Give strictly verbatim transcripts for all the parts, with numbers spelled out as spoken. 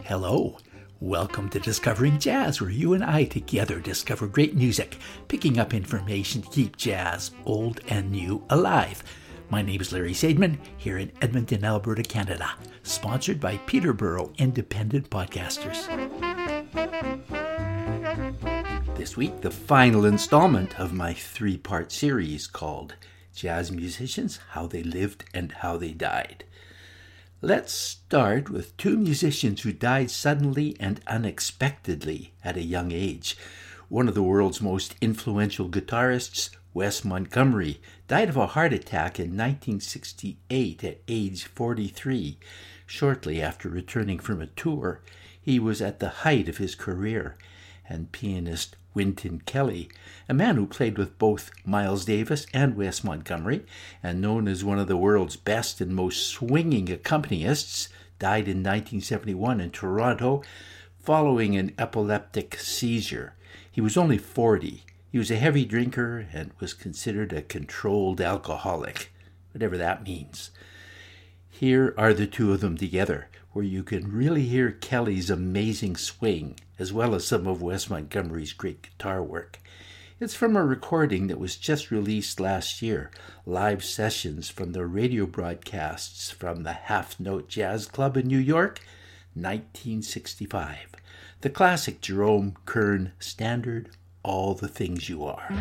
Hello. Welcome to Discovering Jazz, where you and I together discover great music, picking up information to keep jazz, old and new, alive. My name is Larry Seidman, here in Edmonton, Alberta, Canada, sponsored by Peterborough Independent Podcasters. This week, the final installment of my three-part series called Jazz Musicians, How They Lived and How They Died. Let's start with two musicians who died suddenly and unexpectedly at a young age. One of the world's most influential guitarists, Wes Montgomery, died of a heart attack in nineteen sixty-eight at age forty-three. Shortly after returning from a tour, he was at the height of his career. And pianist Wynton Kelly, a man who played with both Miles Davis and Wes Montgomery, and known as one of the world's best and most swinging accompanists, died in nineteen seventy-one in Toronto following an epileptic seizure. He was only forty. He was a heavy drinker and was considered a controlled alcoholic, whatever that means. Here are the two of them together, where you can really hear Kelly's amazing swing, as well as some of Wes Montgomery's great guitar work. It's from a recording that was just released last year, live sessions from the radio broadcasts from the Half Note Jazz Club in New York, nineteen sixty-five. The classic Jerome Kern standard, All the Things You Are.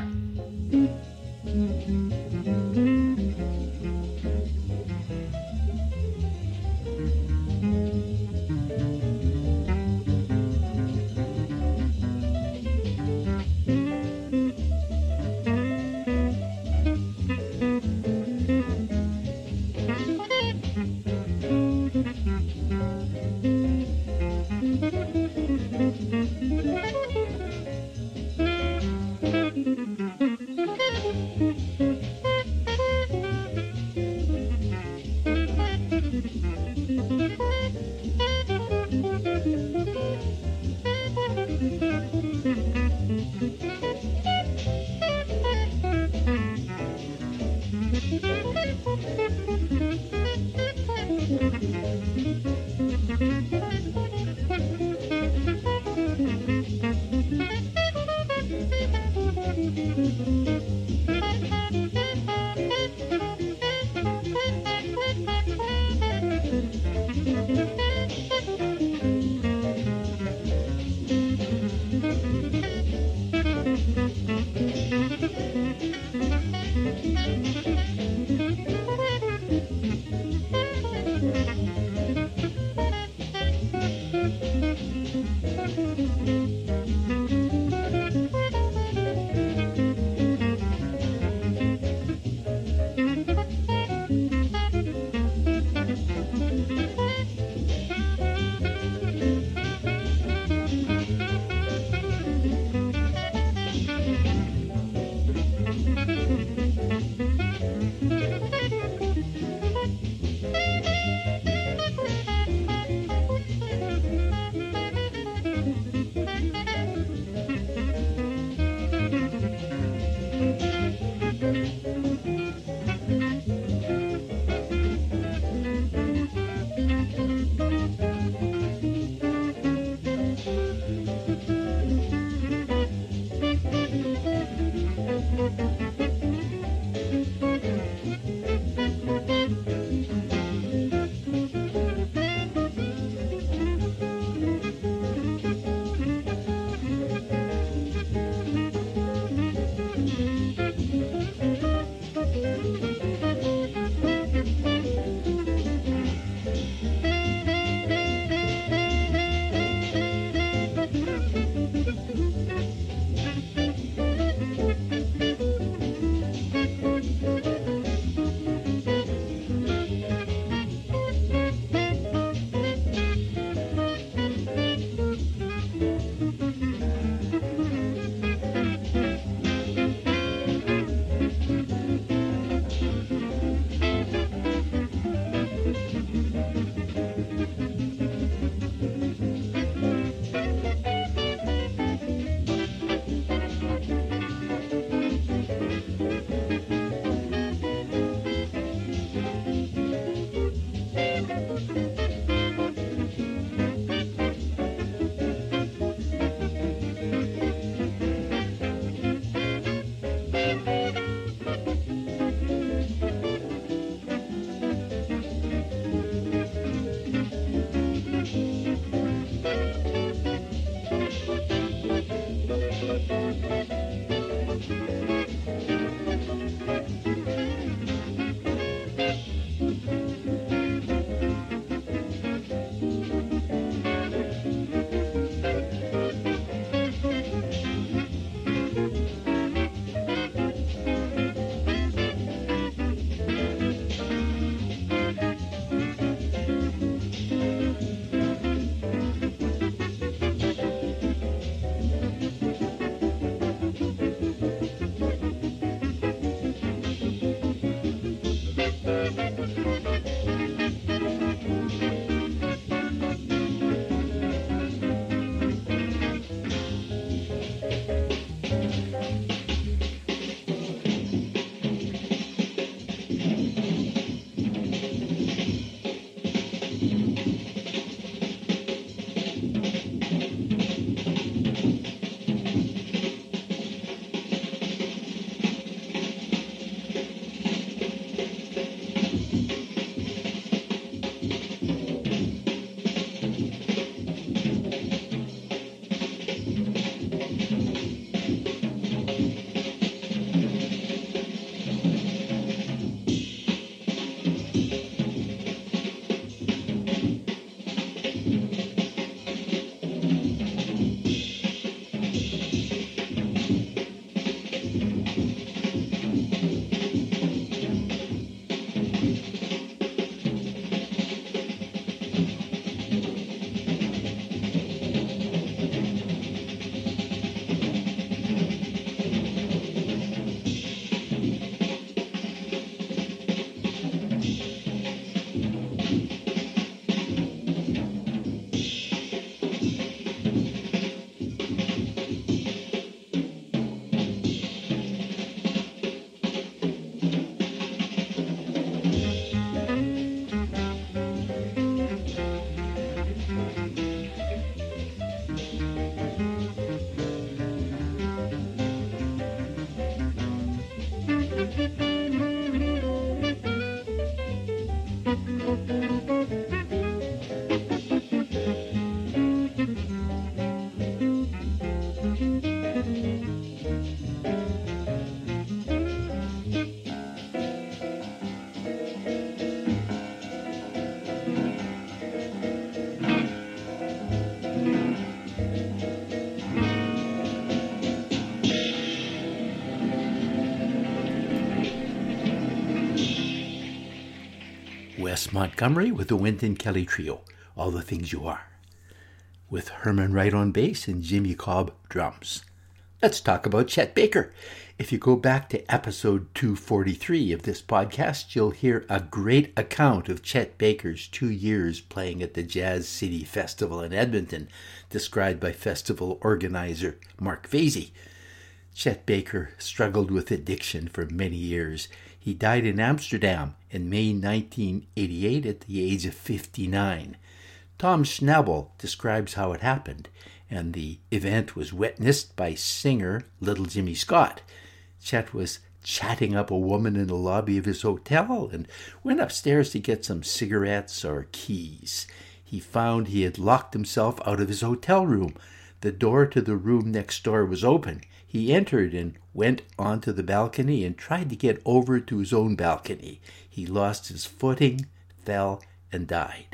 Wes Montgomery with the Wynton Kelly Trio, All the Things You Are, with Herman Wright on bass and Jimmy Cobb drums. Let's talk about Chet Baker. If you go back to episode two forty-three of this podcast, you'll hear a great account of Chet Baker's two years playing at the Jazz City Festival in Edmonton, described by festival organizer Mark Vasey. Chet Baker struggled with addiction for many years. He died in Amsterdam in May nineteen eighty-eight at the age of fifty-nine. Tom Schnabel describes how it happened, and the event was witnessed by singer Little Jimmy Scott. Chet was chatting up a woman in the lobby of his hotel and went upstairs to get some cigarettes or keys. He found he had locked himself out of his hotel room. The door to the room next door was open. He entered and went onto the balcony and tried to get over to his own balcony. He lost his footing, fell, and died.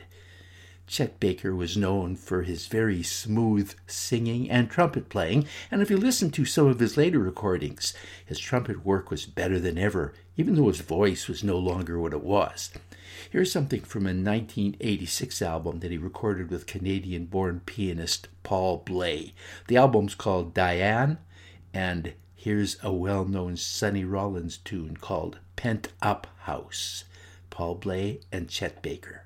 Chet Baker was known for his very smooth singing and trumpet playing, and if you listen to some of his later recordings, his trumpet work was better than ever, even though his voice was no longer what it was. Here's something from a nineteen eighty-six album that he recorded with Canadian-born pianist Paul Bley. The album's called Diane, and here's a well-known Sonny Rollins tune called Pent Up House. Paul Bley and Chet Baker.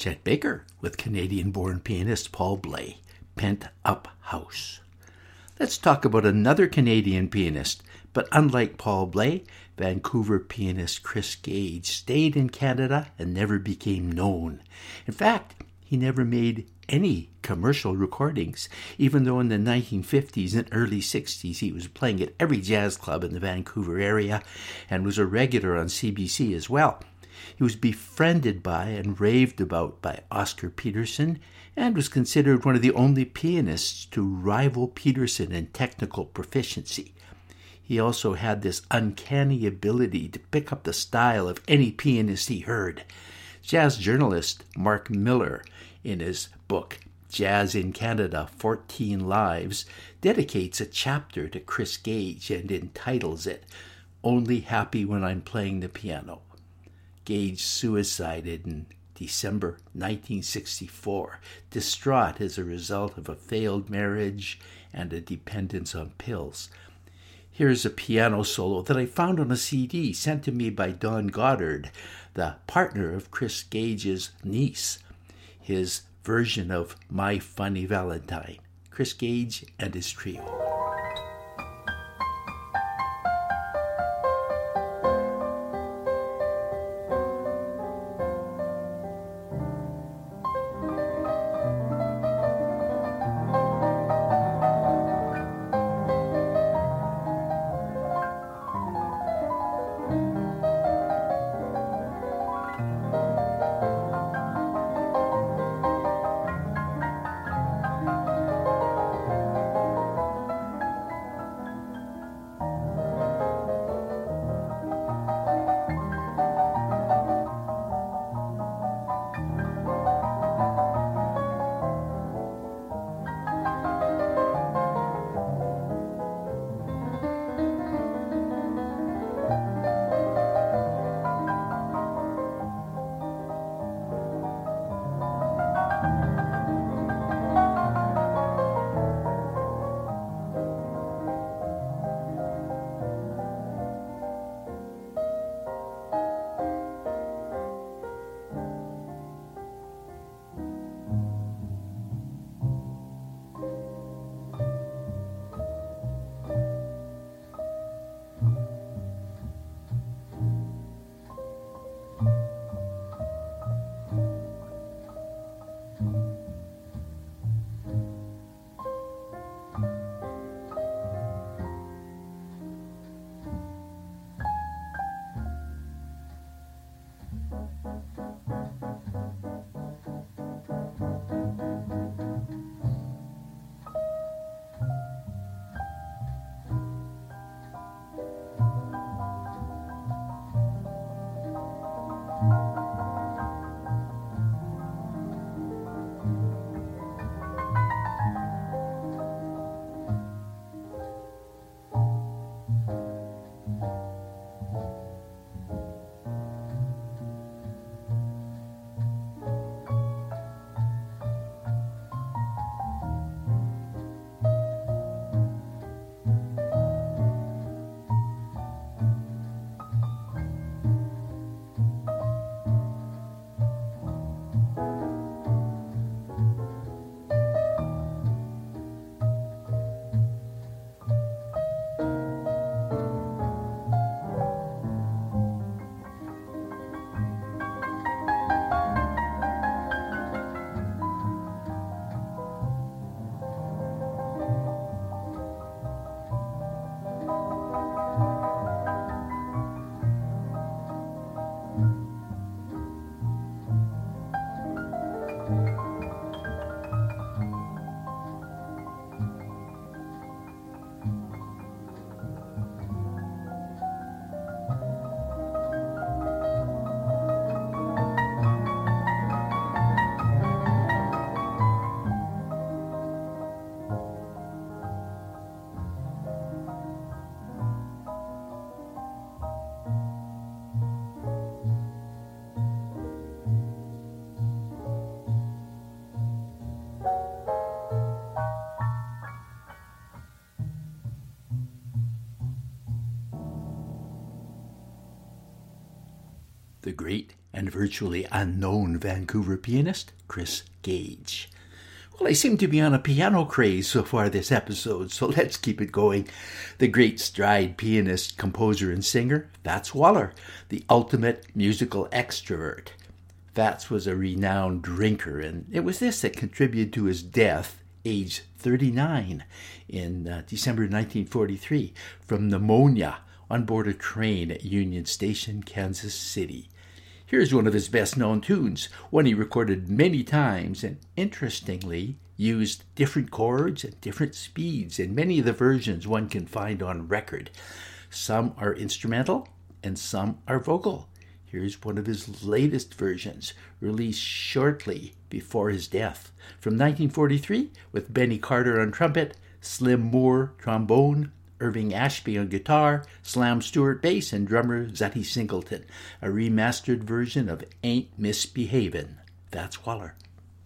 Chet Baker with Canadian-born pianist Paul Bley, Pent Up House. Let's talk about another Canadian pianist, but unlike Paul Bley, Vancouver pianist Chris Gage stayed in Canada and never became known. In fact, he never made any commercial recordings, even though in the nineteen fifties and early sixties he was playing at every jazz club in the Vancouver area and was a regular on C B C as well. He was befriended by and raved about by Oscar Peterson and was considered one of the only pianists to rival Peterson in technical proficiency. He also had this uncanny ability to pick up the style of any pianist he heard. Jazz journalist Mark Miller, in his book Jazz in Canada, fourteen Lives, dedicates a chapter to Chris Gage and entitles it, Only Happy When I'm Playing the Piano. Gage suicided in December nineteen sixty-four, distraught as a result of a failed marriage and a dependence on pills. Here's a piano solo that I found on a C D sent to me by Don Goddard, the partner of Chris Gage's niece. His version of My Funny Valentine, Chris Gage and his trio. the great and virtually unknown Vancouver pianist, Chris Gage. Well, I seem to be on a piano craze so far this episode, so let's keep it going. The great stride pianist, composer, and singer, Fats Waller, the ultimate musical extrovert. Fats was a renowned drinker, and it was this that contributed to his death, age thirty-nine, in uh, December nineteen forty-three, from pneumonia on board a train at Union Station, Kansas City. Here's one of his best-known tunes, one he recorded many times and, interestingly, used different chords and different speeds in many of the versions one can find on record. Some are instrumental and some are vocal. Here's one of his latest versions, released shortly before his death, from nineteen forty-three, with Benny Carter on trumpet, Slim Moore trombone, Irving Ashby on guitar, Slam Stewart bass, and drummer Zutty Singleton, a remastered version of Ain't Misbehavin'. Fats Waller.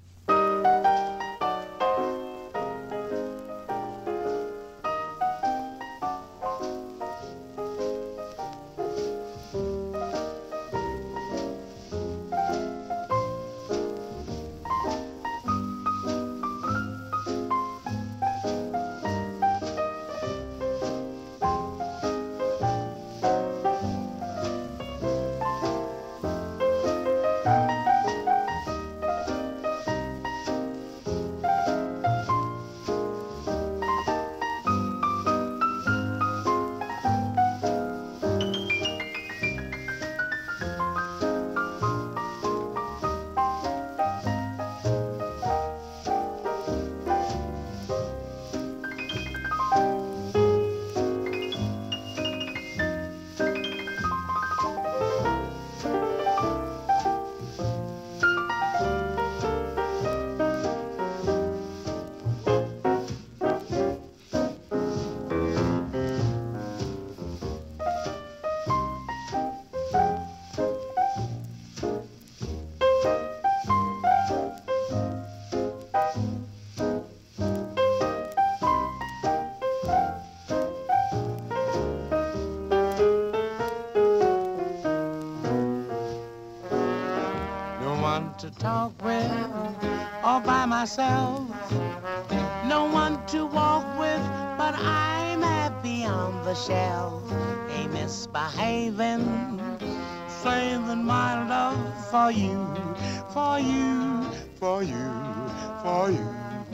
To talk with all by myself, no one to walk with, but I'm happy on the shelf. Ain't misbehaving, saving my love for you, for you, for you, for you.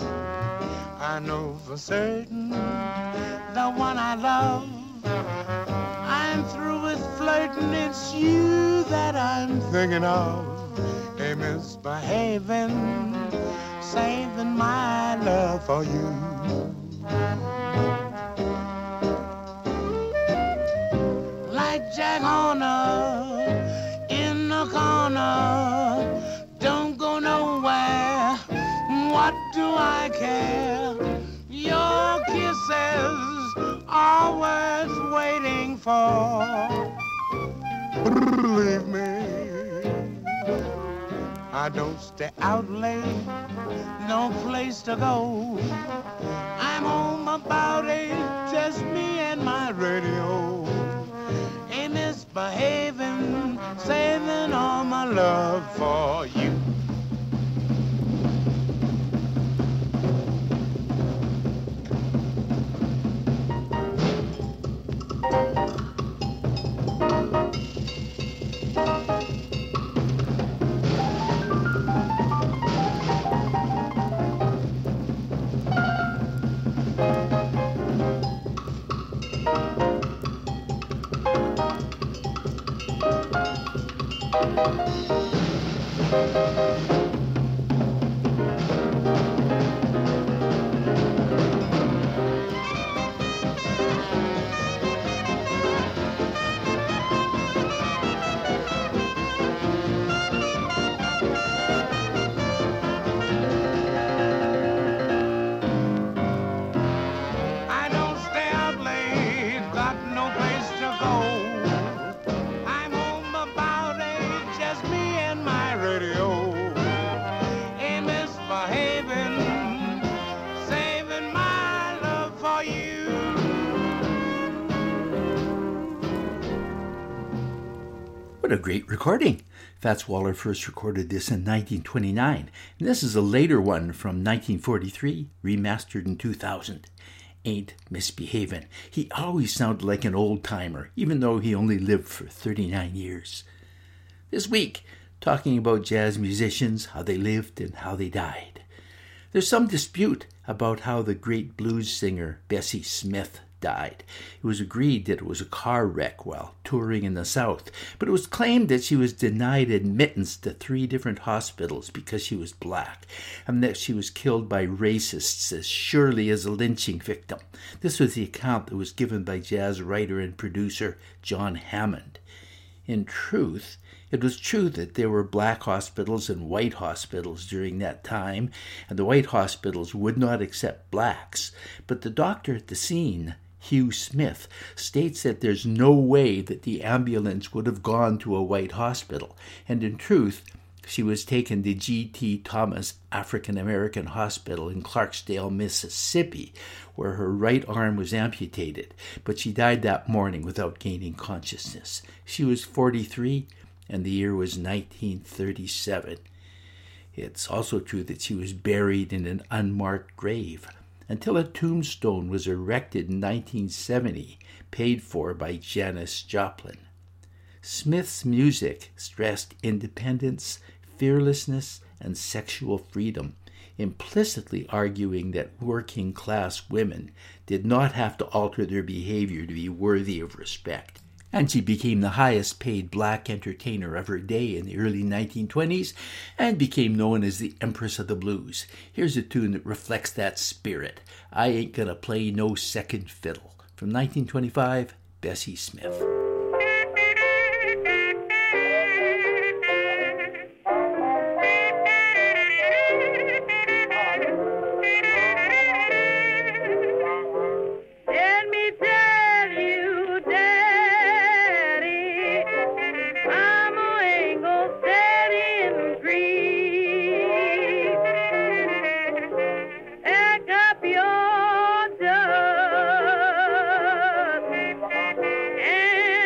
I know for certain the one I love, I'm through with flirting, it's you that I'm thinking of. Ain't misbehaving, saving my love for you. Like Jack Horner in the corner, don't go nowhere, what do I care? Your kisses are worth waiting for. Believe me, I don't stay out late, no place to go. I'm home about eight, just me and my radio. Ain't misbehaving, saving all my love for you. Radio. What a great recording. Fats Waller first recorded this in nineteen twenty-nine, and this is a later one from nineteen forty-three, remastered in two thousand. Ain't Misbehavin'. He always sounded like an old-timer, even though he only lived for thirty-nine years. This week, talking about jazz musicians, how they lived and how they died. There's some dispute about how the great blues singer Bessie Smith died. It was agreed that it was a car wreck while touring in the South, but it was claimed that she was denied admittance to three different hospitals because she was black, and that she was killed by racists as surely as a lynching victim. This was the account that was given by jazz writer and producer John Hammond. In truth, it was true that there were black hospitals and white hospitals during that time, and the white hospitals would not accept blacks, but the doctor at the scene, Hugh Smith, states that there's no way that the ambulance would have gone to a white hospital, and in truth, she was taken to G T Thomas African American Hospital in Clarksdale, Mississippi, where her right arm was amputated, but she died that morning without gaining consciousness. She was forty-three, and the year was nineteen thirty-seven. It's also true that she was buried in an unmarked grave, until a tombstone was erected in nineteen seventy, paid for by Janis Joplin. Smith's music stressed independence, fearlessness, and sexual freedom, implicitly arguing that working-class women did not have to alter their behavior to be worthy of respect. And she became the highest-paid black entertainer of her day in the early nineteen twenties and became known as the Empress of the Blues. Here's a tune that reflects that spirit. I Ain't Gonna Play No Second Fiddle. From nineteen twenty-five, Bessie Smith. And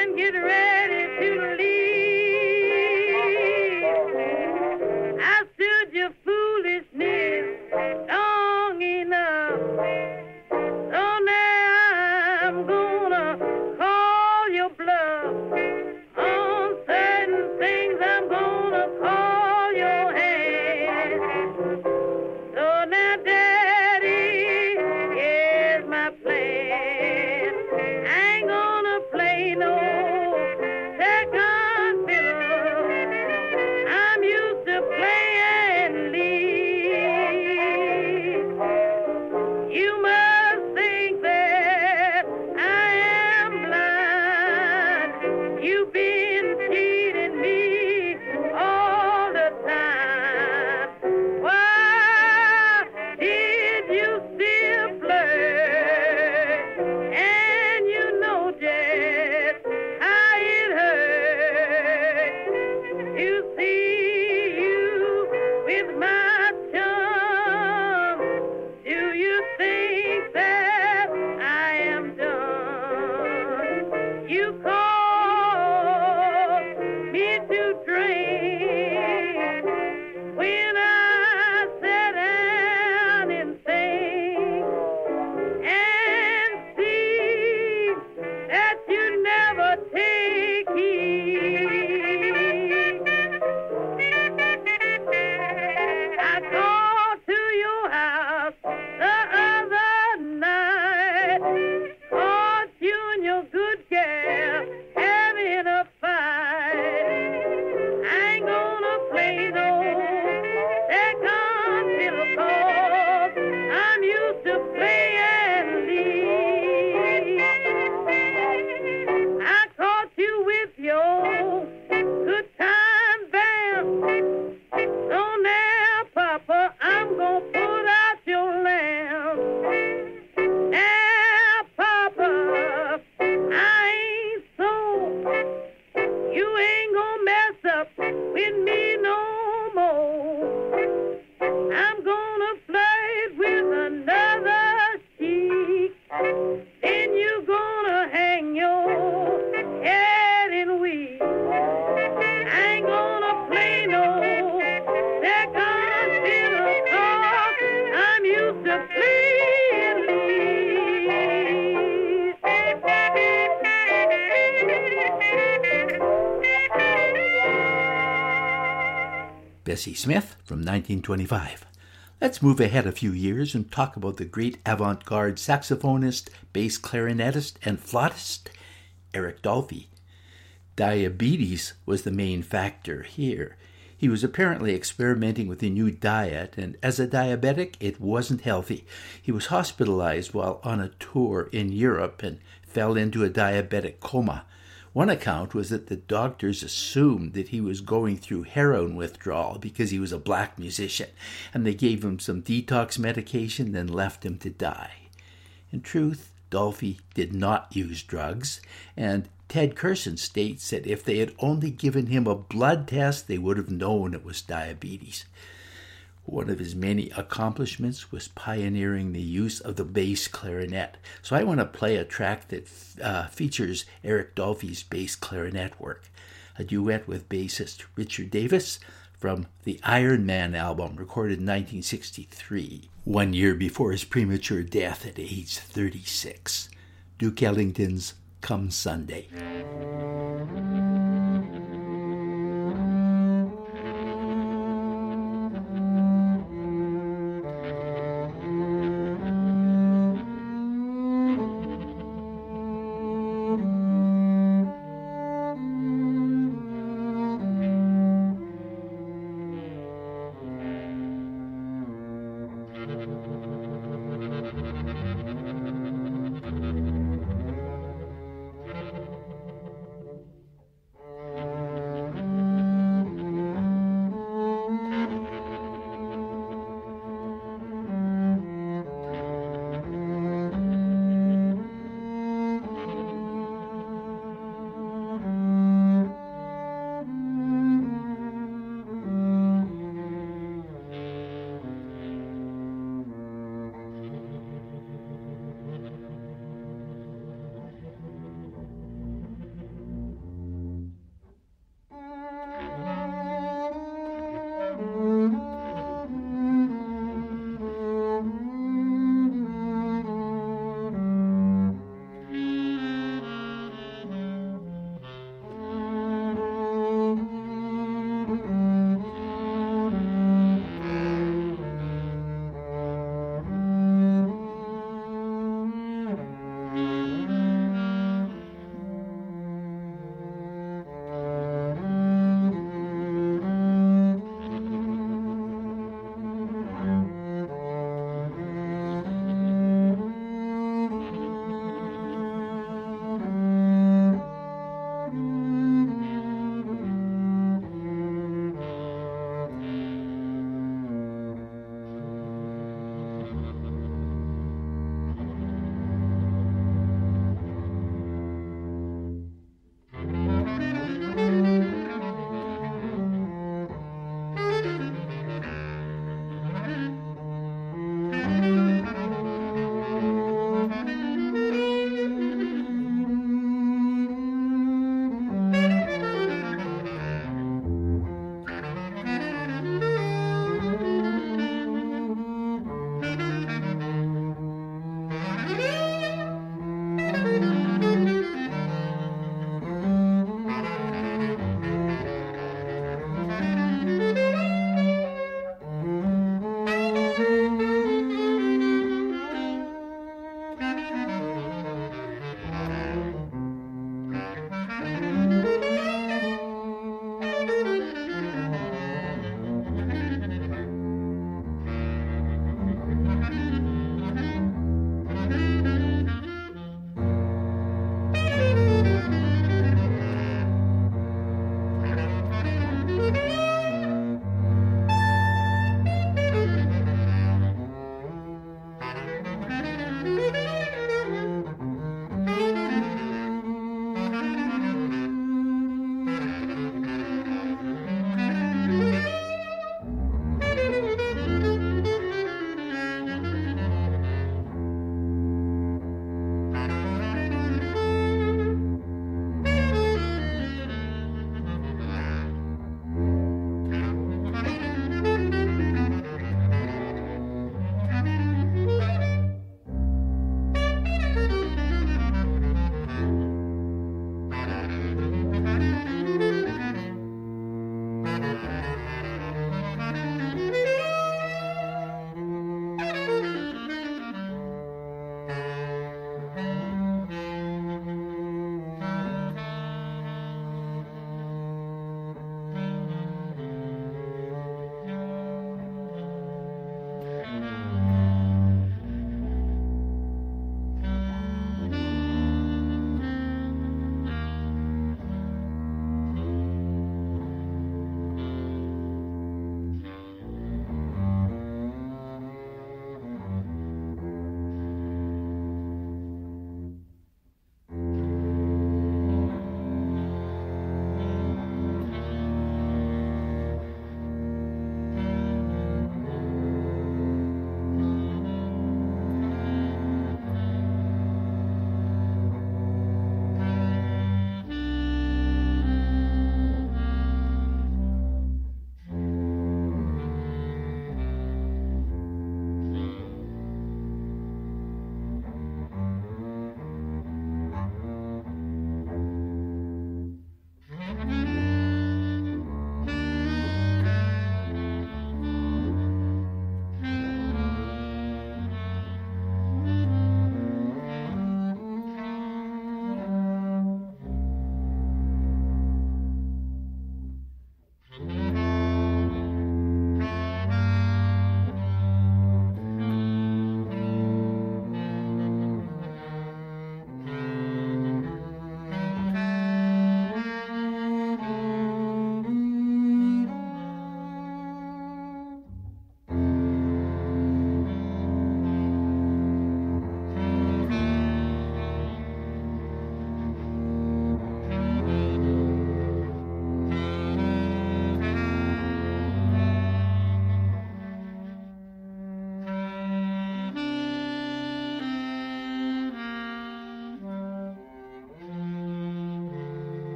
Bessie Smith from nineteen twenty-five. Let's move ahead a few years and talk about the great avant-garde saxophonist, bass clarinetist, and flautist, Eric Dolphy. Diabetes was the main factor here. He was apparently experimenting with a new diet, and as a diabetic, it wasn't healthy. He was hospitalized while on a tour in Europe and fell into a diabetic coma. One account was that the doctors assumed that he was going through heroin withdrawal because he was a black musician, and they gave him some detox medication, then left him to die. In truth, Dolphy did not use drugs, and Ted Kurson states that if they had only given him a blood test, they would have known it was diabetes. One of his many accomplishments was pioneering the use of the bass clarinet. So I want to play a track that uh, features Eric Dolphy's bass clarinet work, a duet with bassist Richard Davis from the Iron Man album, recorded in nineteen sixty-three, one year before his premature death at age thirty-six. Duke Ellington's Come Sunday.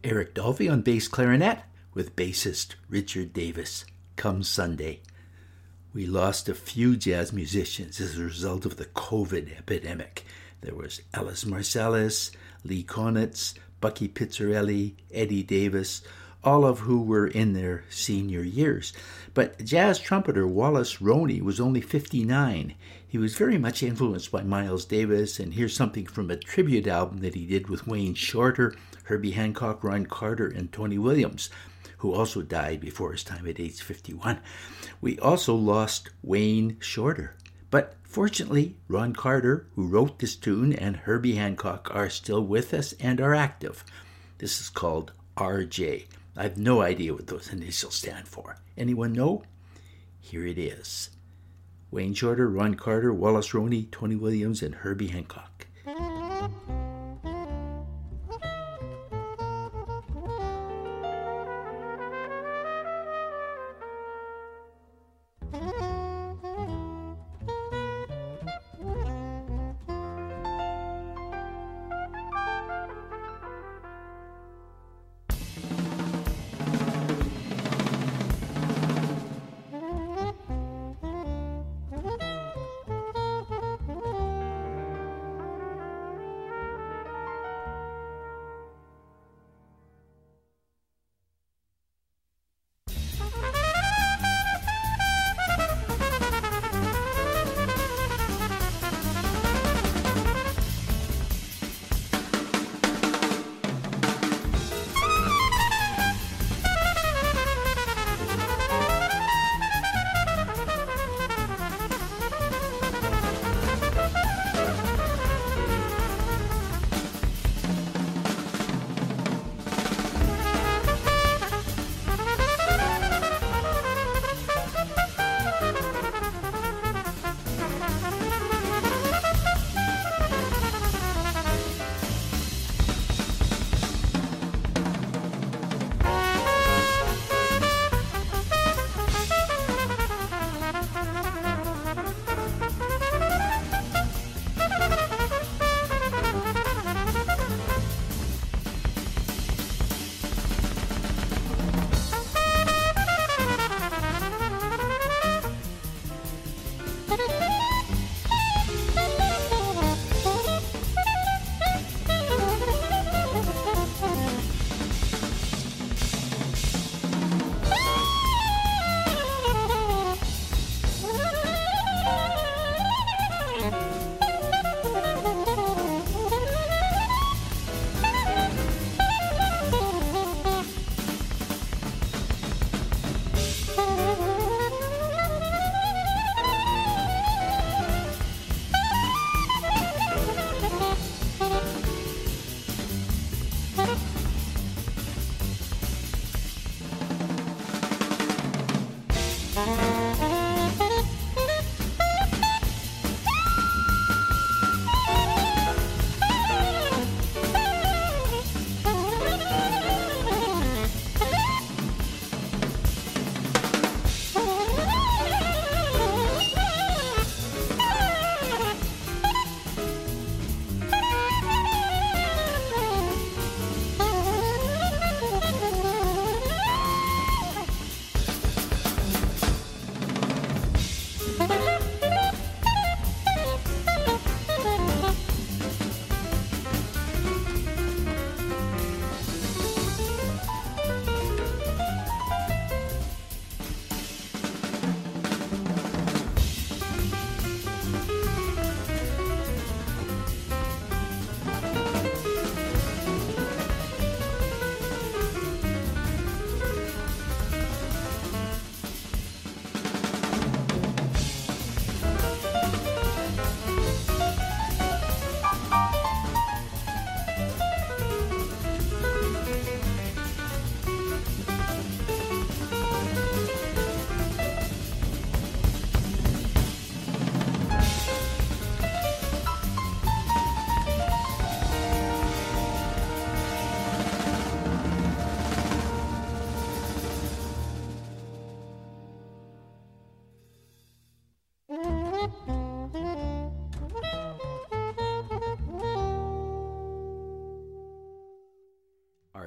Eric Dolphy on bass clarinet with bassist Richard Davis. Come Sunday. We lost a few jazz musicians as a result of the COVID epidemic. There was Alice Marsalis, Lee Konitz, Bucky Pizzarelli, Eddie Davis, all of who were in their senior years. But jazz trumpeter Wallace Roney was only fifty-nine. He was very much influenced by Miles Davis, and here's something from a tribute album that he did with Wayne Shorter, Herbie Hancock, Ron Carter, and Tony Williams, who also died before his time at age fifty-one. We also lost Wayne Shorter. But fortunately, Ron Carter, who wrote this tune, and Herbie Hancock are still with us and are active. This is called R J. I have no idea what those initials stand for. Anyone know? Here it is. Wayne Shorter, Ron Carter, Wallace Roney, Tony Williams, and Herbie Hancock.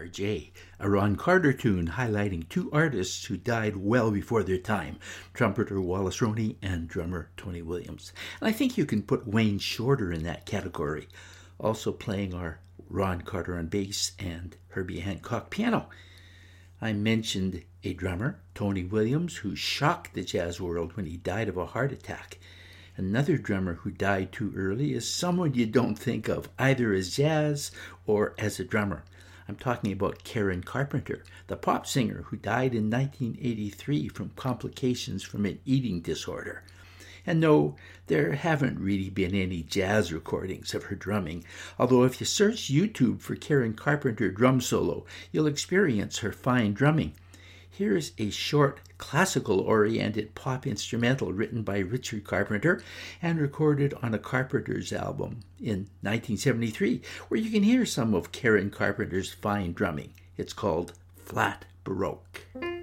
R J, a Ron Carter tune highlighting two artists who died well before their time, trumpeter Wallace Roney and drummer Tony Williams. And I think you can put Wayne Shorter in that category, also playing our Ron Carter on bass and Herbie Hancock piano. I mentioned a drummer, Tony Williams, who shocked the jazz world when he died of a heart attack. Another drummer who died too early is someone you don't think of either as jazz or as a drummer. I'm talking about Karen Carpenter, the pop singer who died in nineteen eighty-three from complications from an eating disorder. And no, there haven't really been any jazz recordings of her drumming, although if you search YouTube for Karen Carpenter drum solo, you'll experience her fine drumming. Here's a short, classical-oriented pop instrumental written by Richard Carpenter and recorded on a Carpenter's album in nineteen seventy-three, where you can hear some of Karen Carpenter's fine drumming. It's called Flat Baroque.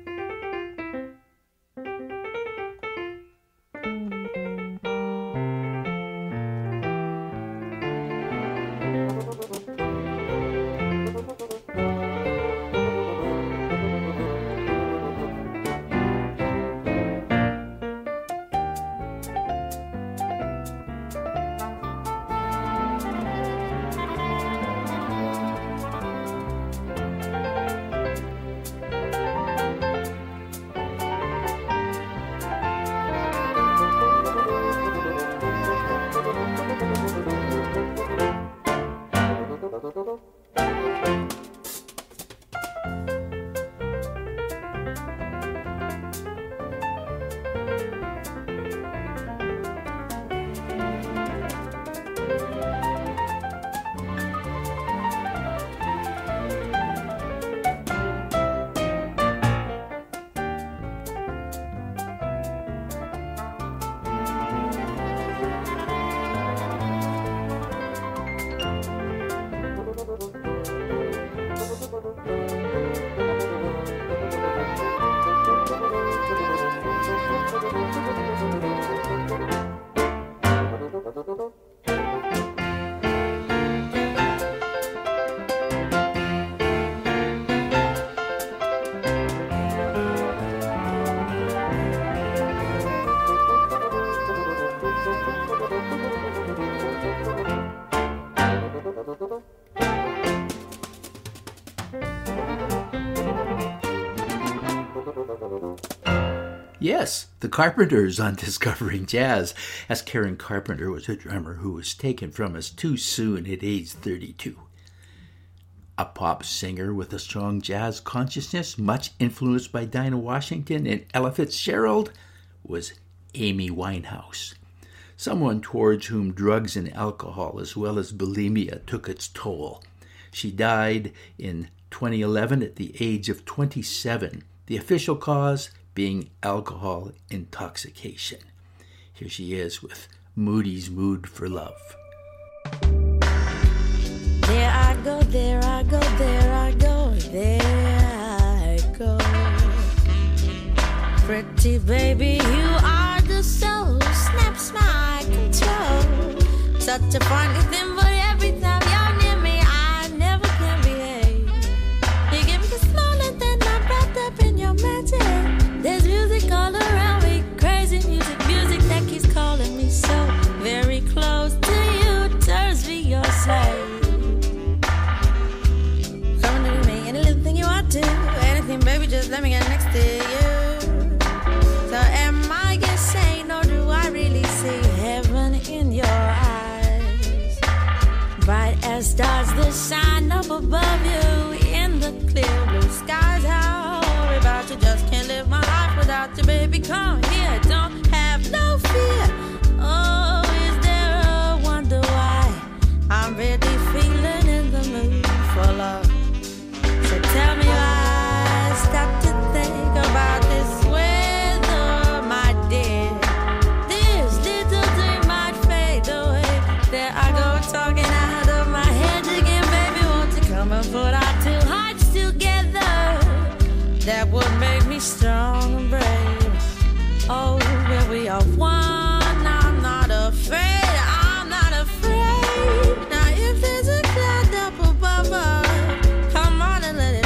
Yes, the Carpenters on Discovering Jazz, as Karen Carpenter was a drummer who was taken from us too soon at age thirty-two. A pop singer with a strong jazz consciousness, much influenced by Dinah Washington and Ella Fitzgerald, was Amy Winehouse, someone towards whom drugs and alcohol as well as bulimia took its toll. She died in twenty eleven at the age of twenty-seven, the official cause being alcohol intoxication. Here she is with Moody's Mood for Love. There I go, there I go, there I go, there I go. Pretty baby, you are the soul, snaps my control. Such a funny thing, but every time you're near me, I never can behave. You give me the smile and then I'm wrapped up in your magic. There's music all around me, crazy music, music that keeps calling me so very close to you, turns me your slave. Come to me, any little thing you want to, anything, baby, just let me get next to you. So am I insane or do I really see heaven in your eyes? Bright as stars that shine up above you in the clear blue skies. How worry about you, just can't live my life without you, baby. Come here, don't have no fear. Oh, is there a wonder why I'm really feeling in the mood for love? So tell me why I stop to think about this weather, my dear. This little dream might fade away. There I go, talking out of my head again, baby. Won't you come and put our two hearts together? That would make me strong and brave. Oh, where we are one, I'm not afraid, I'm not afraid. Now if there's a cloud up above us, come on and let it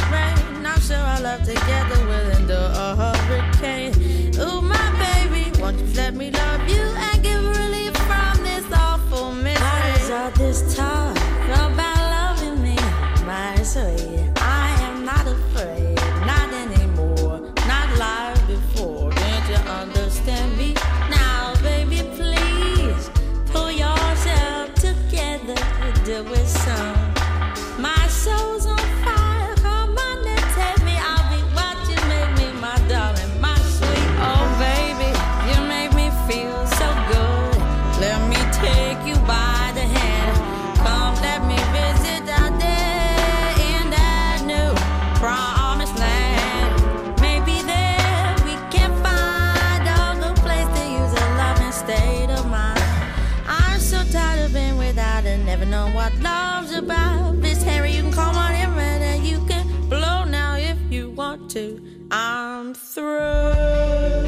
I'm through.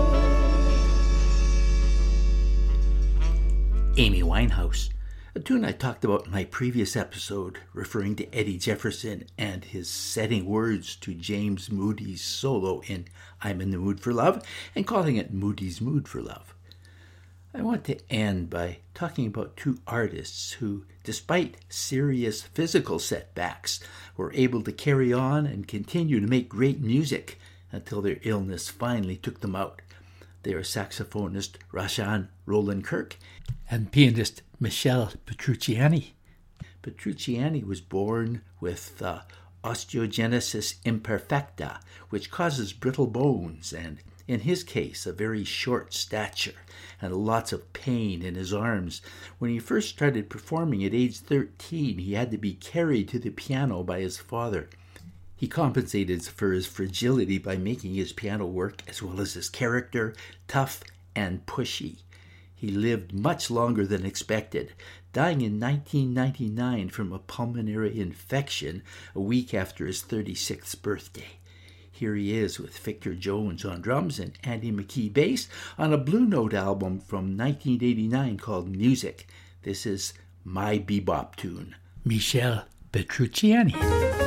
Amy Winehouse, a tune I talked about in my previous episode, referring to Eddie Jefferson and his setting words to James Moody's solo in I'm in the Mood for Love and calling it Moody's Mood for Love. I want to end by talking about two artists who, despite serious physical setbacks, were able to carry on and continue to make great music until their illness finally took them out. They are saxophonist Rahsaan Roland Kirk and pianist Michel Petrucciani. Petrucciani was born with uh, osteogenesis imperfecta, which causes brittle bones and, in his case, a very short stature and lots of pain in his arms. When he first started performing at age thirteen, he had to be carried to the piano by his father. He compensated for his fragility by making his piano work as well as his character tough and pushy. He lived much longer than expected, dying in nineteen ninety-nine from a pulmonary infection a week after his thirty-sixth birthday. Here he is with Victor Jones on drums and Andy McKee bass on a Blue Note album from nineteen eighty-nine called Music. This is My Bebop Tune. Michel Petrucciani.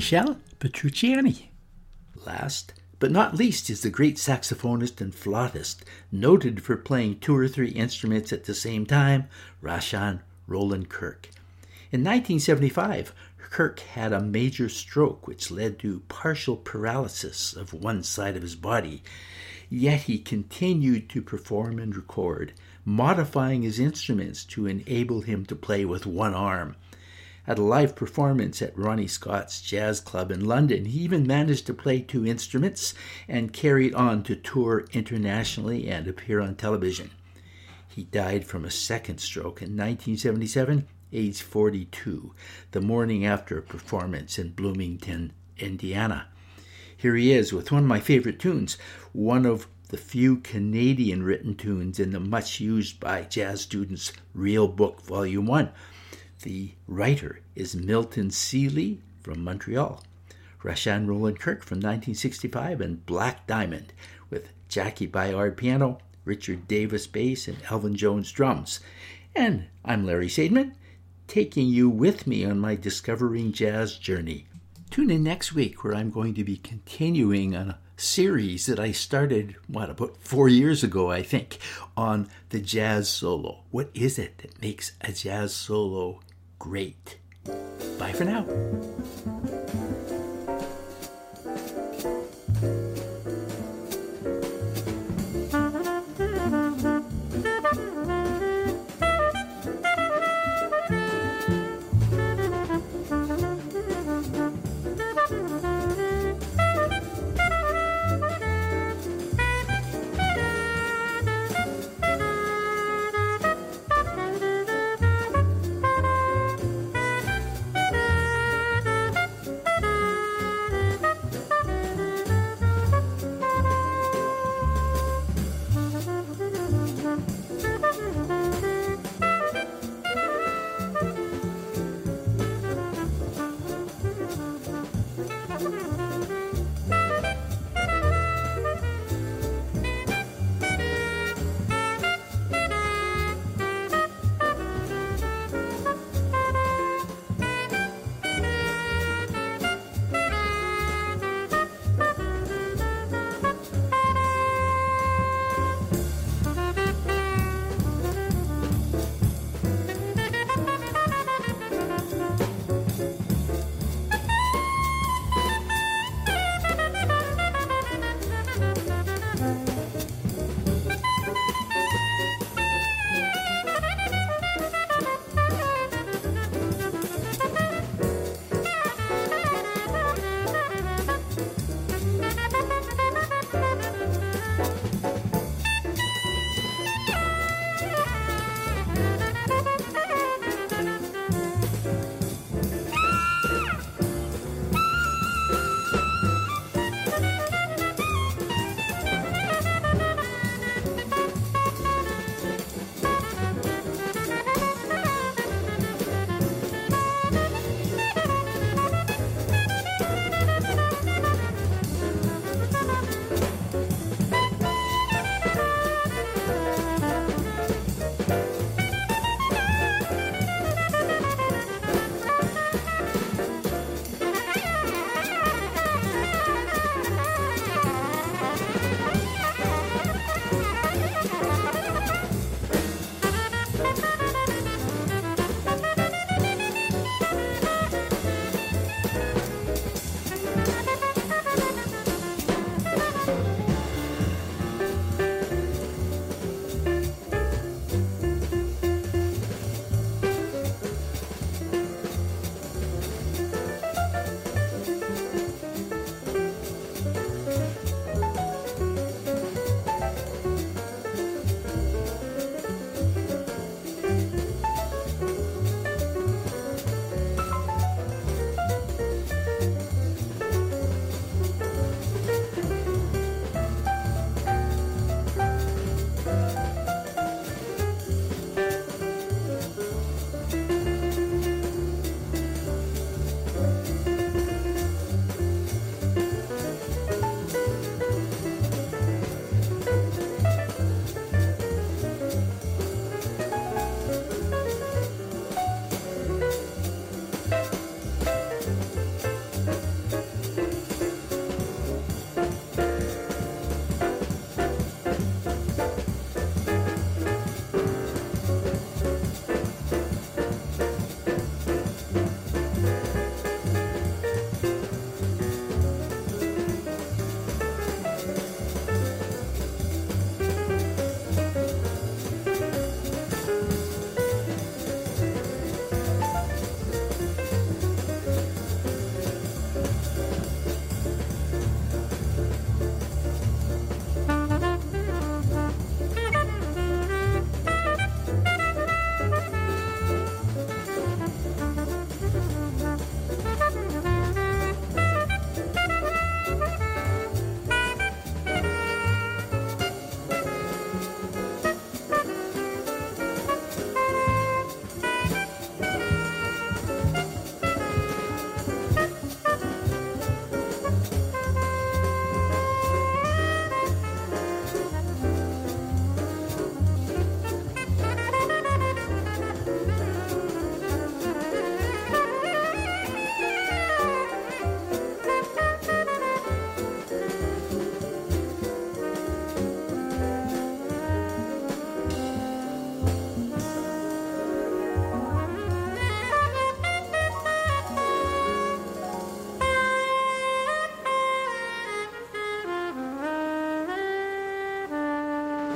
Michel Petrucciani. Last but not least is the great saxophonist and flautist, noted for playing two or three instruments at the same time, Rahsaan Roland Kirk. In nineteen seventy-five, Kirk had a major stroke which led to partial paralysis of one side of his body, yet he continued to perform and record, modifying his instruments to enable him to play with one arm. At a live performance at Ronnie Scott's Jazz Club in London, he even managed to play two instruments and carried on to tour internationally and appear on television. He died from a second stroke in nineteen seventy-seven, age forty-two, the morning after a performance in Bloomington, Indiana. Here he is with one of my favorite tunes, one of the few Canadian written tunes in the much used by jazz students Real Book Volume one. The writer is Milton Seeley from Montreal. Rahsaan Roland Kirk from nineteen sixty-five and Black Diamond with Jackie Bayard piano, Richard Davis bass, and Elvin Jones drums. And I'm Larry Sadman, taking you with me on my Discovering Jazz journey. Tune in next week where I'm going to be continuing on a series that I started, what, about four years ago, I think, on the jazz solo. What is it that makes a jazz solo great? Bye for now.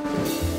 Thank you.